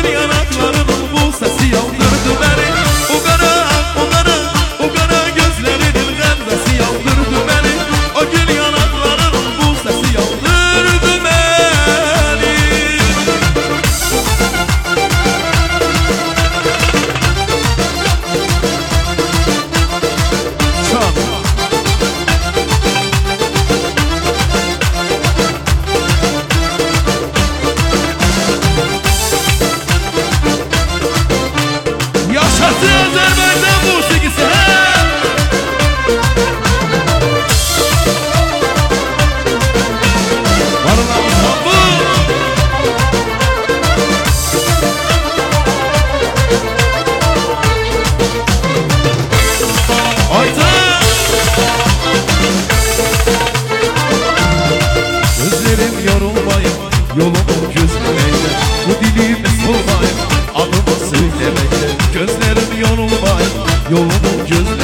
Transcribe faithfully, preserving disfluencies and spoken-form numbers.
gül yanaklarının bu sesi yandırdı beni. O kara, o kara, o kara gözlerinin gamzesi yandırdı beni. O gül yanaklarının bu sesi yandırdı beni. Yaşasın Azerbaycan musikisi, he! Varılan sabı! Haydi! Gözlerim yorulmayın, yolumu gözlemeyle. Bu dilime solmayın, adımı söylemekle. Gözlerim yorulmayın, yolumu gözlemeyle.